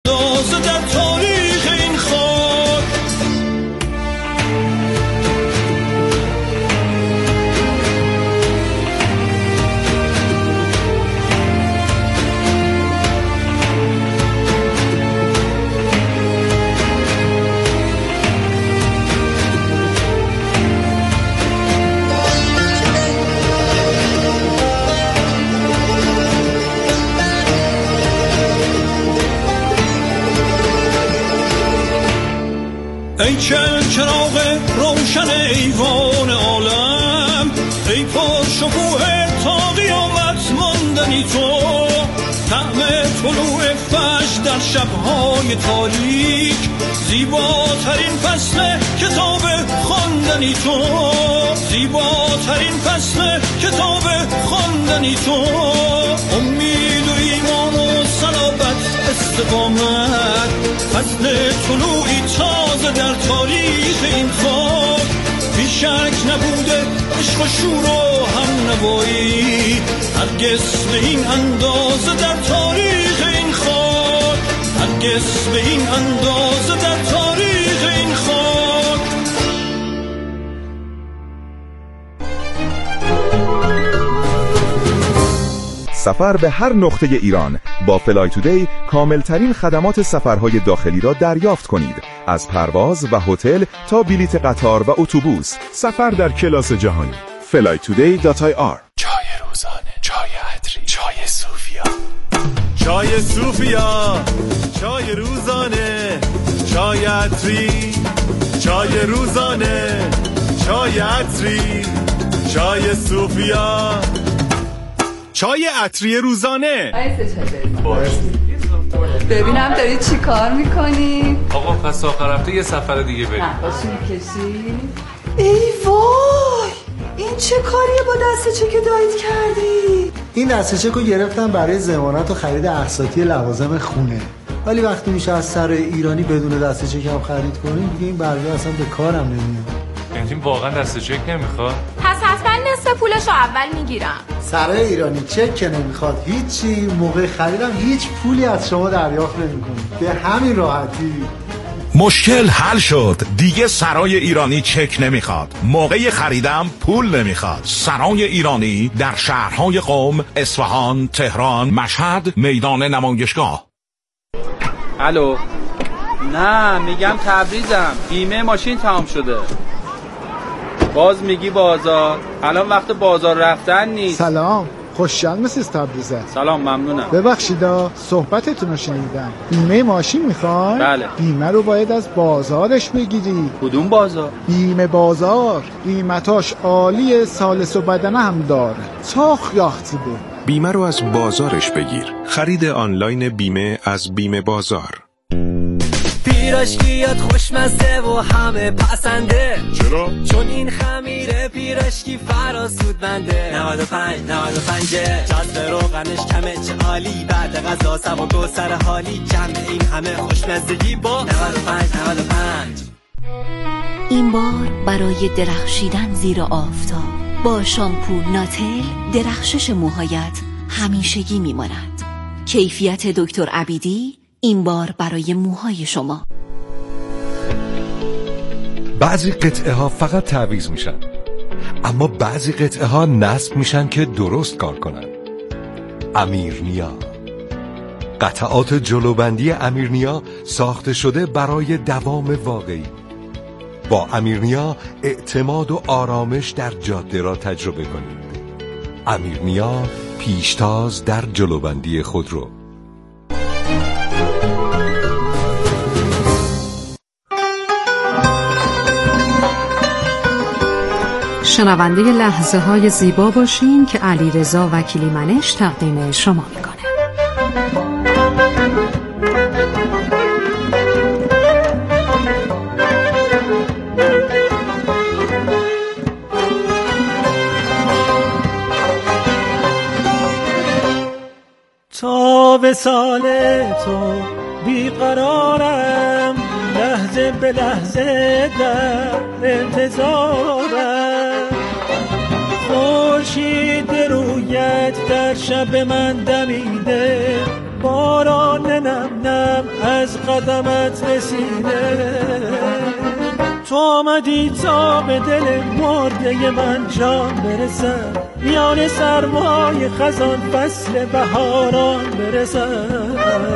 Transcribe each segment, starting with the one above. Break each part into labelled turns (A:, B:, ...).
A: اندازه در تاریخ این خاک. ای چراغ روشن ایوان عالم، ای پرشکوه تا قیامت ماندنی تو، طعم طلوع فجر در شبهای تاریک، زیباترین فصل کتاب خواندنی تو، زیباترین فصل کتاب خواندنی تو، امید و ایمان و صلابت استقامت، فصل طلوعی تازه در تاریخ این خاک. بیشک نبوده عشق و شور و هم نوایی، هرگز به این اندازه در تاریخ این خاک، هرگز به این اندازه در تاریخ این خاک.
B: سفر به هر نقطه ایران با فلای تودی کاملترین خدمات سفرهای داخلی را دریافت کنید. از پرواز و هتل تا بلیت قطار و اتوبوس، سفر در کلاس جهانی. flytoday.ir.
C: چای روزانه، چای عطری، چای صوفیا،
D: چای صوفیا، چای روزانه، چای عطری، چای روزانه، چای عطری، چای صوفیا، چای عطری روزانه.
E: ببینم داری چی کار میکنی؟
C: آقا پس آخر هفته یه سفر دیگه بریم.
E: نقاشی میکشی؟ ای وای، این چه کاریه با دسته چک دایید کردی؟
F: این دسته چک رو گرفتم برای ضمانت و خرید اقساطی لوازم خونه، ولی وقتی میشه از سر ایرانی بدون دسته چک هم خرید کنیم دیگه این برگه اصلا به کارم نمیاد.
C: یعنی واقعا دسته چک نمیخواد؟
G: پس حتما نصف پولشو اول میگیرم.
F: سرای ایرانی چک که نمیخواد هیچی، موقع خریدم هیچ پولی از شما دریافت نمیکنه، به همین راحتی.
H: مشکل حل شد، دیگه سرای ایرانی چک نمیخواد، موقع خریدم پول نمیخواد. سرای ایرانی در شهرهای قم، اصفهان، تهران، مشهد، میدان نمایشگاه.
I: الو، نه میگم تبریزم، بیمه ماشین تمام شده. باز میگی بازار، الان وقت بازار رفتن نیست.
J: سلام، خوشحال مسیز تبریزه.
I: سلام، ممنونم.
J: ببخشیدا صحبتتون رو شنیدم. بیمه ماشین میخوای؟
I: بله.
J: بیمه رو باید از بازارش بگیری.
I: کدوم بازار؟
J: بیمه بازار، قیمتاش عالیه، سالس و بدنه هم داره، چاخ یاختی به.
K: بیمه رو از بازارش بگیر. خرید آنلاین بیمه از بیمه بازار.
L: پیراشکیات خوشمزه و همه پسنده.
K: چرا؟
L: چون این خمیره پیراشکی فراسود بنده. 95 جذب روغنش کمه، چه عالی، بعد غذا سبک و سر حالی، جمع این همه خوشمزگی با 95.
M: این بار برای درخشیدن زیر آفتاب با شامپو ناتل درخشش موهایت همیشگی میماند. کیفیت دکتر عبیدی این بار برای موهای شما.
N: بعضی قطعه ها فقط تعویض میشن، اما بعضی قطعه ها نصب میشن که درست کار کنن. امیرنیا، قطعات جلوبندی امیرنیا ساخته شده برای دوام واقعی. با امیرنیا اعتماد و آرامش در جاده را تجربه کنید. امیرنیا، پیشتاز در جلوبندی خودرو.
O: شنونده لحظه های زیبا باشین که علیرضا وکیلی منش تقدیم شما میکنه.
A: تا وصال تو بیقرارم، لحظه به لحظه در انتظارم. خورشید رویت در شب من دمیده، باران نم نم از قدمت رسیده، تو آمدی تا به دل مرده من جان برسم، میان سرمای خزان فصل بهاران برسم،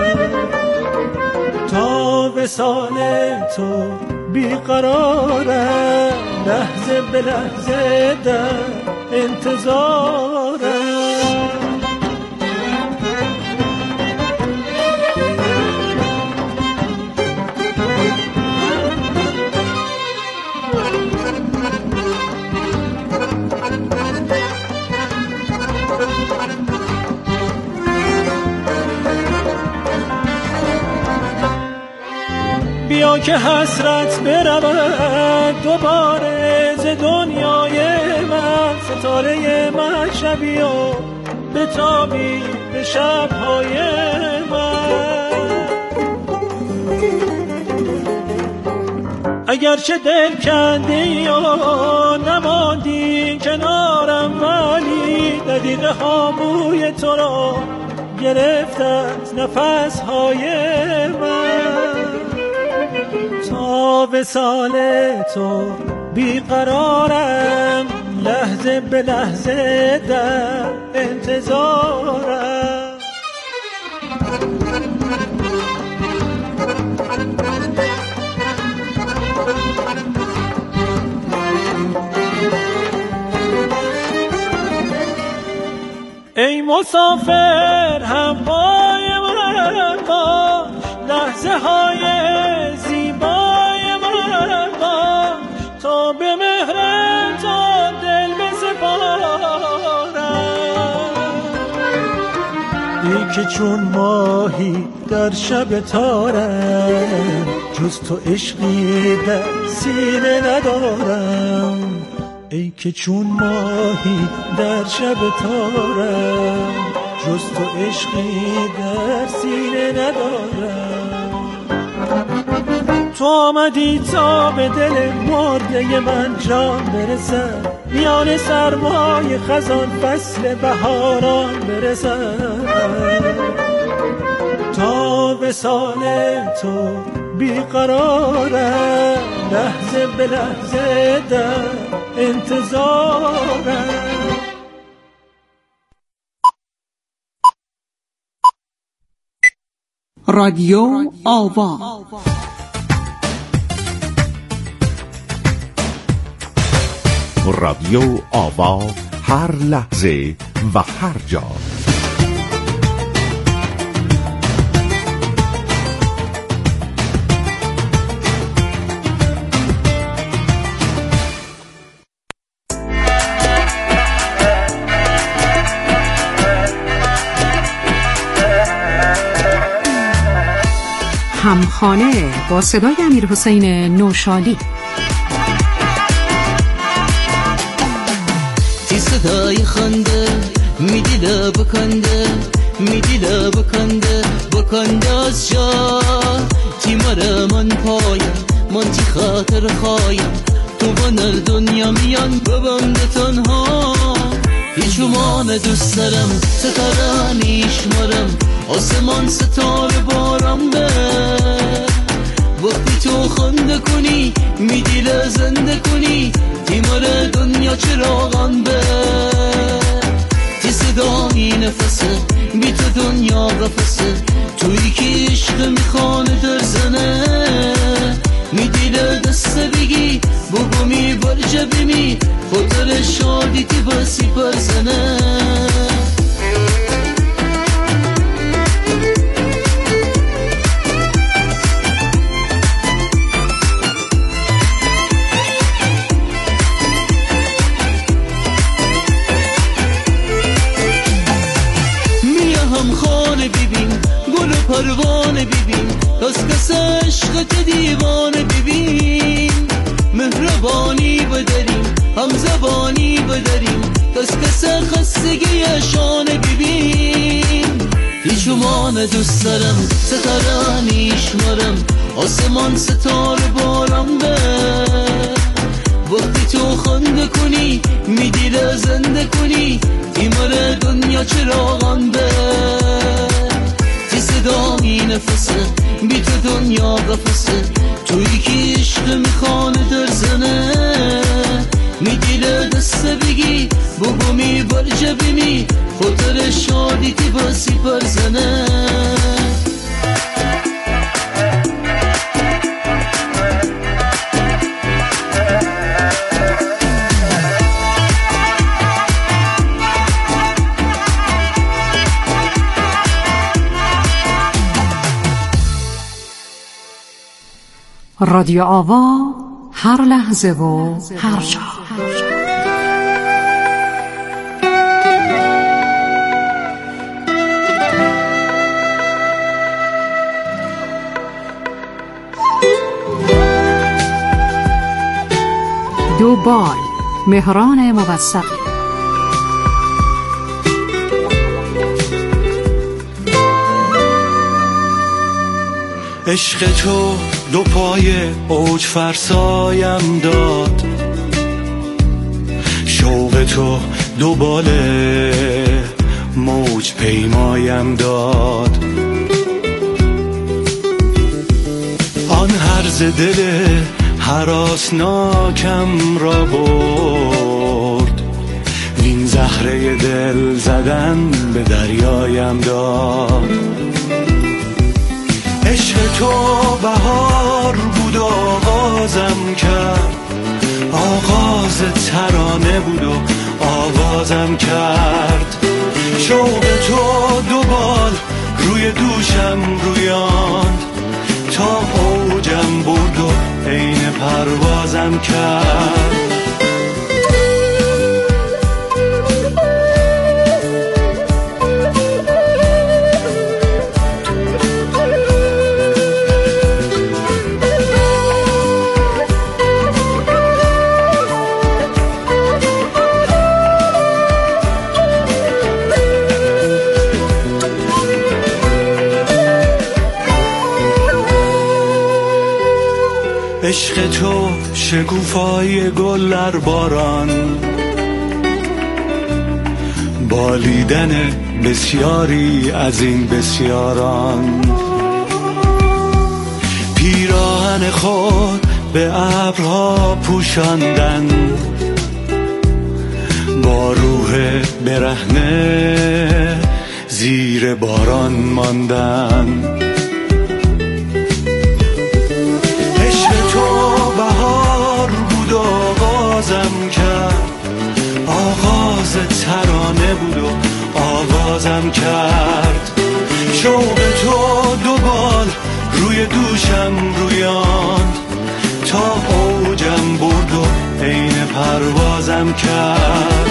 A: تا وصال تو بیقرارم، لحظه به لحظه در انتظارم. بیا که حسرت برود دوباره ز دنیای من، ستاره مشبی و بتابی به شبهای من. اگرچه دل کندی یا نماندی کنارم، ولی دقیقه ها بوی تو را گرفت از نفسهای من، تا وصال تو بیقرارم، لحظه به لحظه در انتظارم. ای مسافر همپای من باش، لحظه های زیبای من باش، تا به مهر تو دل بسپارم. ای که چون ماهی در شب تارم، جز تو عشقی در سینه ندارم. ای که چون ماهی در شب تارم، جز تو عشقی در سینه ندارم. تو آمدی تا به دل مرده من جان برسم، میان سرمای خزان فصل بهاران برسم، تا وصال تو بیقرارم، لحظه به لحظه در انتظارم.
O: رادیو آوا،
H: رادیو آوا، هر لحظه و هر جا.
O: همخانه با صدای امیرحسین نوشالی.
P: تی صدای خنده میدیده بکنده از جا، تی مره من پایم من تی خاطر خوایم، تو بنر دنیا میان ببند تنها. هیچومان دوست دارم ستاره نیشمارم، آسمان ستاره بارم به، وقتی تو خنده کنی میدیل زنده کنی، تیمار دنیا چراغان به، تی صدایی نفسه بی تو دنیا قفسه، تویی که عشق میخوانه در زنه، میدیل دسته بگی بگو می برجه بیمی، خاطر شادی تی بسی پرزنه. پروانه ببین کس عشقت دیوانه ببین، مهربانی بداریم هم زبانی بداریم، کس خستگی شانه ببین. هیچومان دوست دارم ستاره نیشمارم، آسمان ستاره بارم به، وقتی تو خنده کنی میدیل زنده کنی، تیمار دنیا چراغان به، صدای نفسه بی تو دنیا قفسه تویی که عشق میخوانه در زنه میگیره دست بگی بگو می بر جبیمی خاطر شادی تی باسی پرزنه
O: رادیو آوا، هر لحظه و هر جا. دو بال، مهران موثقی.
Q: عشق تو دو پای اوج فرسایم داد، شوق تو دو بال موج پیمایم داد. آن هرز دل هراسناکم را برد، وین زهره دل زدن به دریایم داد. عشق تو بهار بود آغازم کرد، آغاز ترانه بود و آوازم کرد. شوق تو دو بال روی دوشم رویاند، تا اوجم برد و عین پروازم کرد. عشق تو شکوفای گل در باران، بالیدن بسیاری از این بسیاران. پیراهن خود به ابرها پوشاندن، با روح برهنه زیر باران ماندن. آغازم کرد، آغاز ترانه بود و آوازم کرد. شوق تو دو بال روی دوشم رویاند، تا اوجم برد و عین پروازم کرد.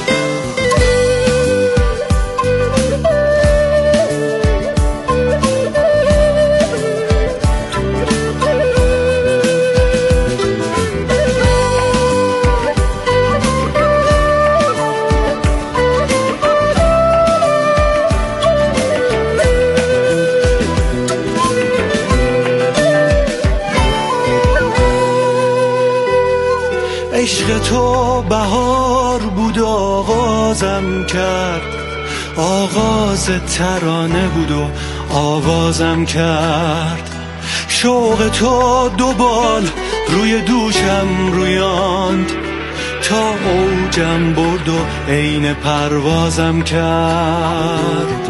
Q: عشق تو بهار بود آغازم کرد، آغاز ترانه بود و آوازم کرد. شوق تو دو بال روی دوشم رویاند، تا اوجم برد و عین پروازم کرد.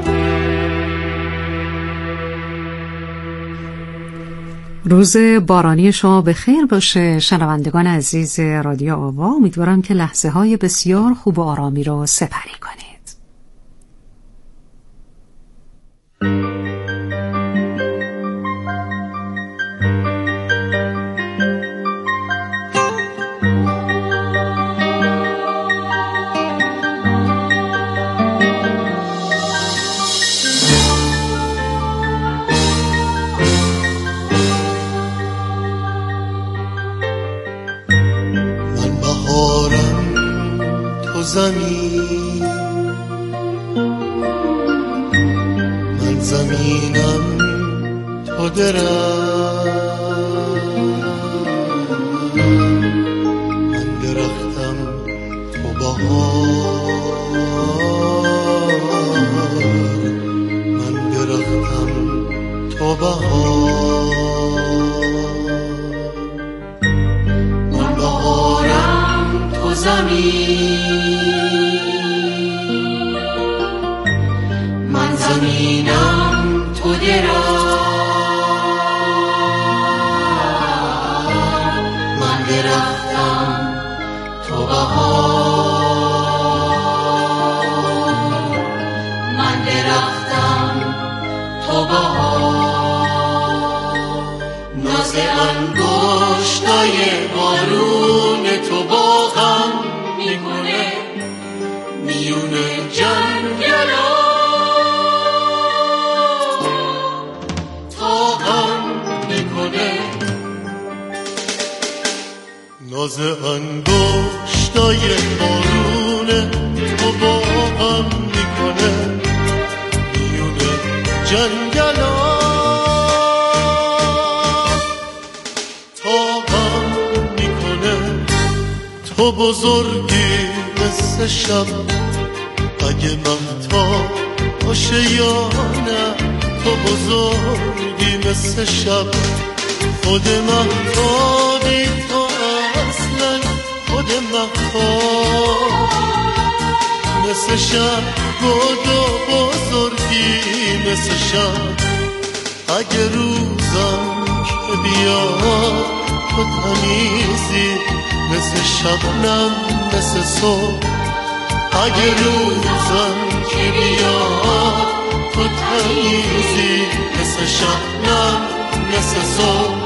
O: روز بارانی شما به خیر باشه شنوندگان عزیز رادیو آوا. امیدوارم که لحظه های بسیار خوب و آرامی رو سپری کنید.
R: زمین من زمینم تو درم، من درختم تو بهار، من درختم تو بهار، من بهارم تو زمین، من زمینم تو درخت، من درختم تو بهار، من درختم تو بهار، ناز انگشتای بارون تو باغم میکنه میون جنگلا، تاغم میکنه ناز انگشتای بارون تو باغم میکنه میون جنگلا، تاغم میکنه تو بزرگی مثل شب، اگه مهتاب باشه یا نه، تو بزرگی مثل شب، خود مهتابی تو اصلا، خود مهتاب مثل شب، گل و بزرگی مثل شب، اگه روزم که بیاد تو تمیزی مثل شبنم مثل صبح، اگه روزم که بیاد تو تمیزی مثل شبنم مثل صبح.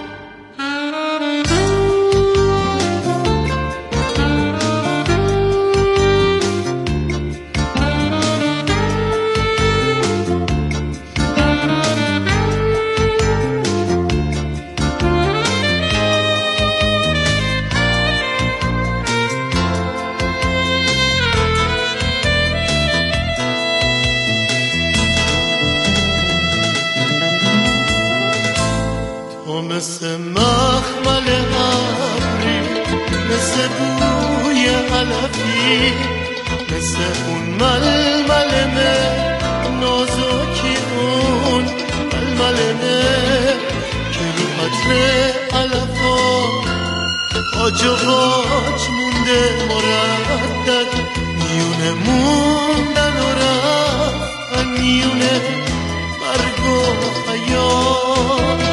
R: مثل مخمل ابری، مثل بوی علفی، مثل اون ململمه نازکی، اون ململمه که رو عطر علفا آج و قاج مونده مردد، میونه موندن و رفتن میونه برگ و حیات،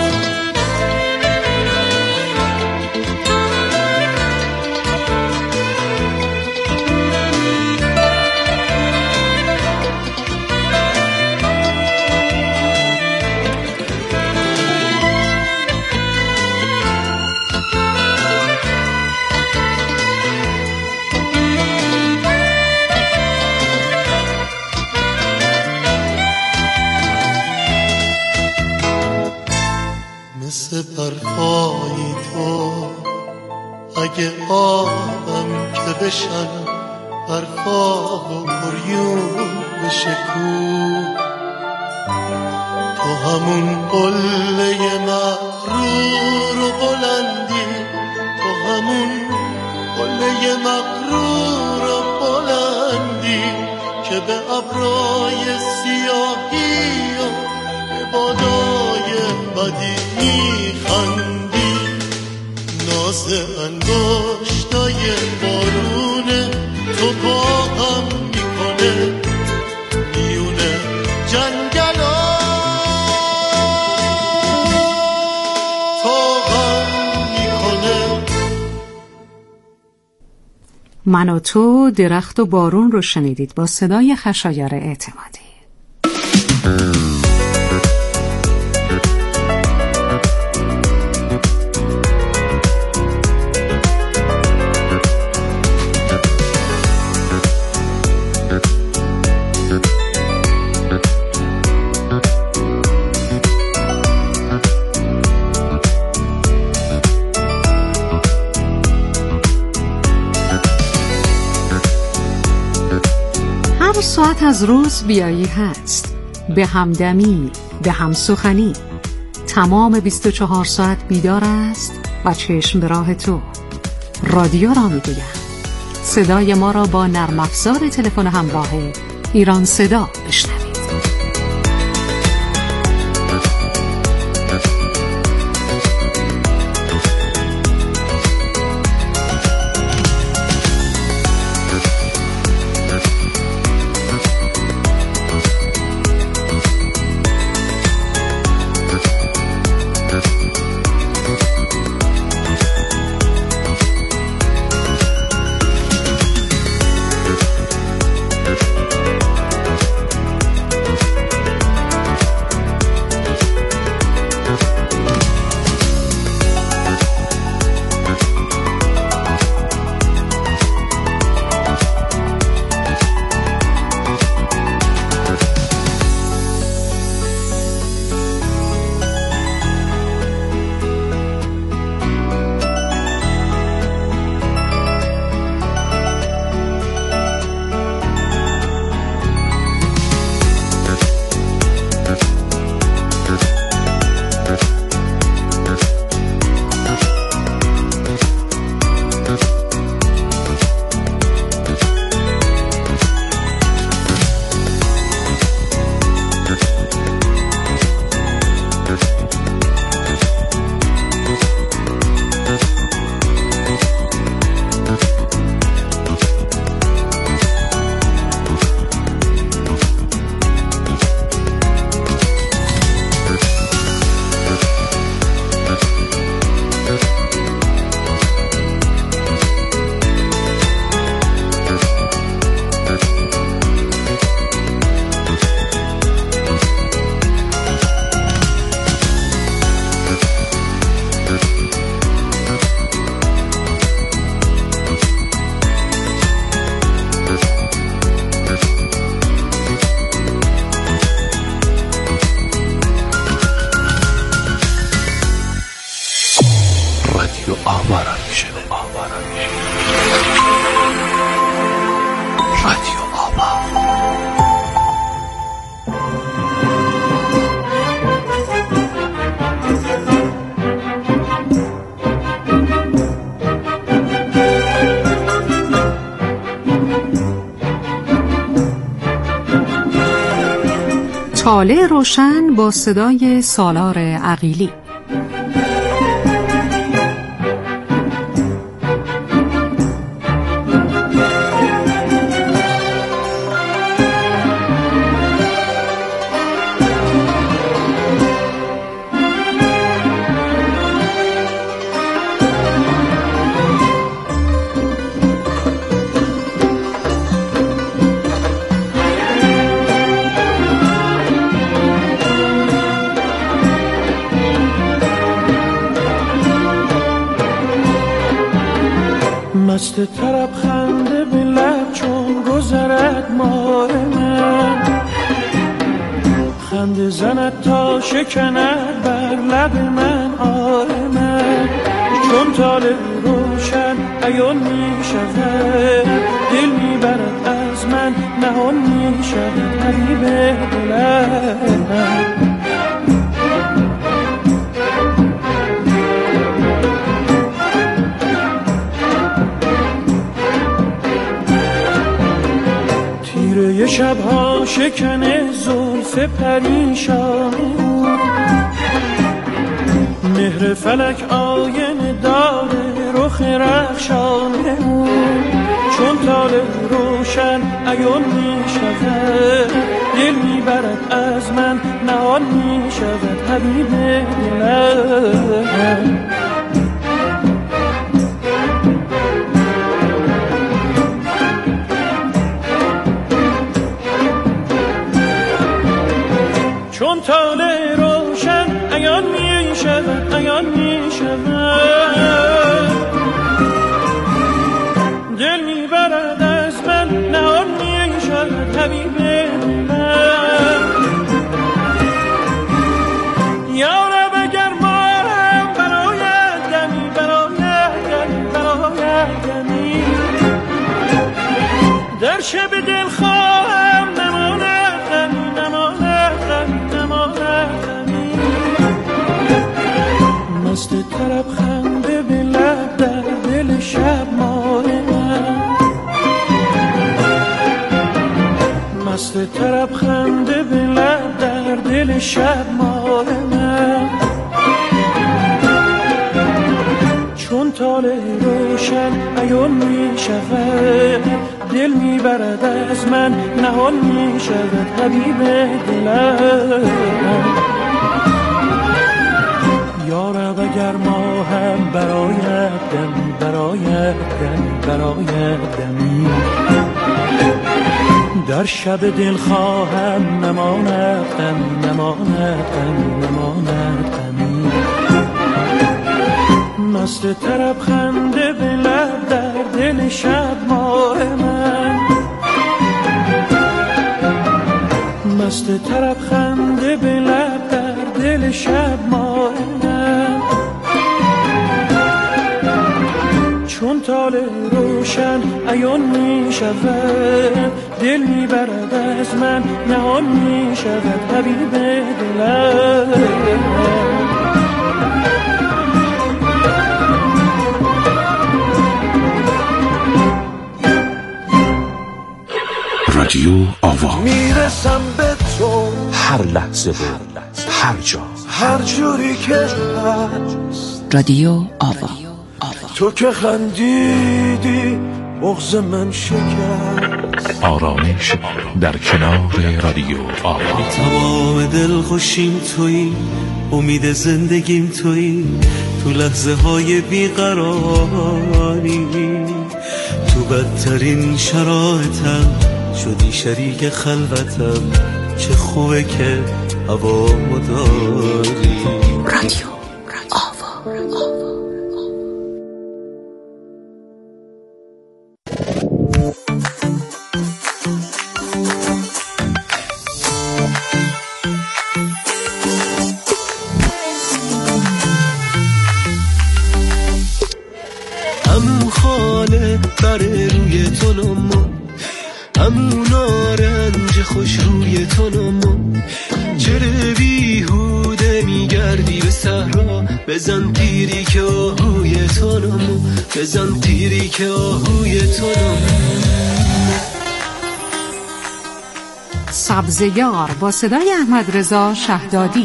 R: مثل برفای تو اگه آبم که بشن، برفا و پریون بشه کو، تو همون قله مغرور و بلندی، تو همون قله مغرور و بلندی که به ابرای سیاهی و به بادای بدی میخندی، ناز انگشتای بارون تو باغم میکنه میون جنگلا، تاغم میکنه.
O: من و تو درخت و بارون رو شنیدید با صدای خشایار اعتمادی. هر ساعت از روز بیایی هست، به همدمی، به هم سخنی، تمام 24 ساعت بیدار است و چشم به راه تو. رادیو را میگویم. صدای ما را با نرم افزار تلفن همراه ایران صدا بشنوید.
C: رادیو آوا را میشه. رادیو آوا.
O: طالع روشن با صدای سالار عقیلی.
A: مست طرب خنده به لب چون گذرد ماه من، خنده زند تا شکند بر لب من آه من. چون طالع روشن عیان می شود، دل می برد از من نهان می شود حبیب دلم. یه شبها شکنه زلف پریشان، مهر فلک آینه داره رخ رخشانه. چون طالع روشن عیان می شود، دل می برد از من نهان می شود حبیب دلم. چون طالع روشن عیان می شود، عیان می شود، دل می برد از من نهان می شود حبیب دلم. یا رب اگر ما هم برایت دمی، برایت دمی در شب دل خواهم نماند غمی، مست طرب خنده به لب در دل شب ماه من، مست طرب خنده به لب در دل شب ماه من. چون طالع روشن عیان می شود، دل می برد از من نهان می شود حبیب دلم. یا رب اگر ما هم برایت دمی، برایت دمی در شب دل خواهم نماند غمی، نماند غمی. مست طرب خنده به لب در دل شب ماه من، مست طرب خنده به لب در دل شب ماه من. چون طالع روشن عیان می شود، دل می برد از من نهان می شود حبیب دلم.
C: رادیو آوا.
R: میرسم به تو
C: هر لحظه و هر جا،
R: هر جوری که هست.
M: رادیو آوا.
R: تو که خندیدی بغض من شکست.
C: آرامش در کنار رادیو آوا.
Q: تمام دل خوشیم تویی، امید زندگیم تویی، تو لحظه های بیقراری، تو بدترین شرایطم شدی شریک خلوتم. چه خوبه که هوا مداری.
M: رادیو آوا.
Q: بره روی تنمو، همون آرنج خوش روی تنمو. چرا بیهوده میگردی به صحرا، بزن تیری که آهوی تنمو، بزن تیری که آهوی تنمو.
O: سبزیار با صدای احمد رضا شهدادی.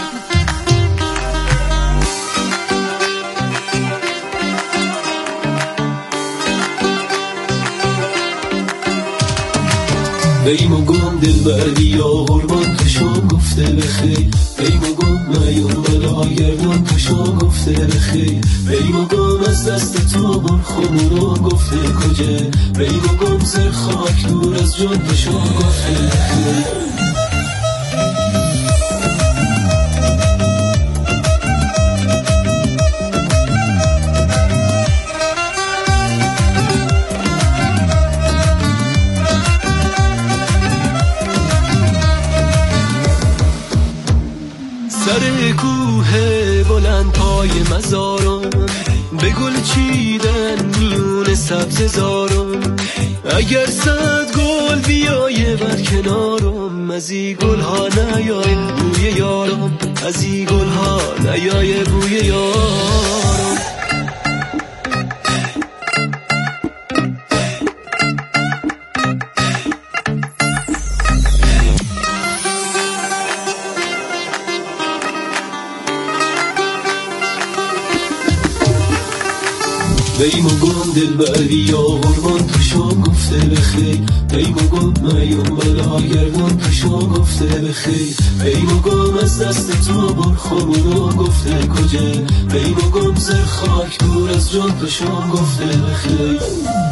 Q: بیم و گم دل بردی یا قربان تو شام گفته بخیر. بیم و گم نیام بلا گردان تو شام گفته بخیر. بیم و گم از دست تو بر خموران گفته کجا. بیم و گم زر خاک دور از جان تو شام گفته بخیر. سر کوه بلند پای مزارم، به گل چیدن میون سبز زارم. اگر صد گل بیایه بر کنارم، از این گل ها نیای بوی یارم، از این گل ها نیای بوی یارم. بیم و گم دل بردی یا قربان تو شام گفته بخیر. بیم و گم نیام بلا گردان تو شام گفته بخیر. بیم و گم از دست تو بر خموران گفته کجا. بیم و گم زر خاک دور از جان تو شام گفته بخیر.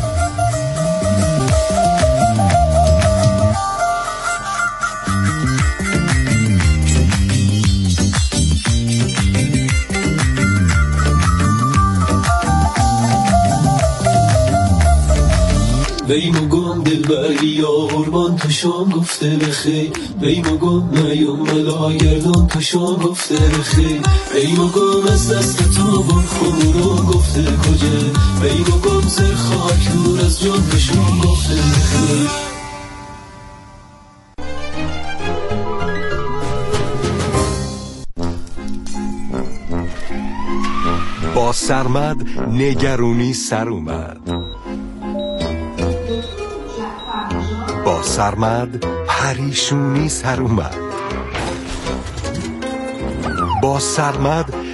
Q: بیم و گم دل بردی یا قربان تو شام گفته بخیر. بیم و گم نیام بلا گردان تو شام گفته بخیر. بیم و گم از دست تو بر خموران گفته کجا. بیم و گم زر خاک دور از جان تو شام گفته بخیر.
N: با سرمد نگرونی سر اومد، با سرمد پریشونی سر اومد، با سرمد